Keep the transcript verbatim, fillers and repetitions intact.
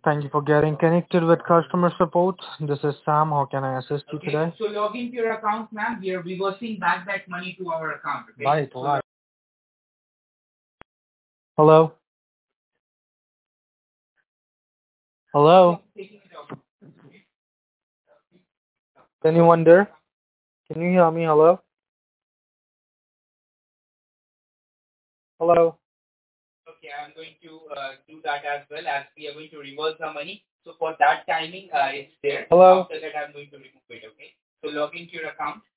Thank you for getting connected with customer support. This is Sam. How can I assist you Okay, today? so log into your account, ma'am. We are reversing back that money to our account. Okay. Right, So right. Hello? Hello? taking it off. Anyone there? Can you hear me? Hello? Hello? Okay, I'm going to uh, do that as well as we are going to reverse the money. So for that timing, uh, it's there. Hello? After that, I'm going to remove it. Okay. So log into your account.